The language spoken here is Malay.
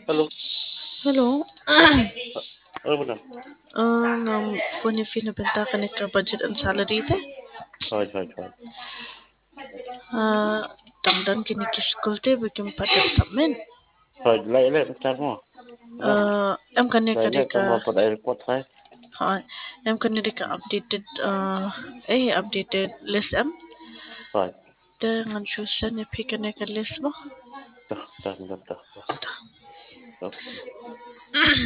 Halo, Hello. benar. Ngam phone pinabenta ka ni ka budget and salary te. Right, right, right. Tangdan kini ki school te bikin padat tamen. Right, lại macam mo. Ano? Em kani ka di Lại ka kamu pada airport saya. ha em kani di ka updated updated list em. Right. Te ngan chusan ni pi kani ka list mo. Dah, dah, dah, dah. Okay.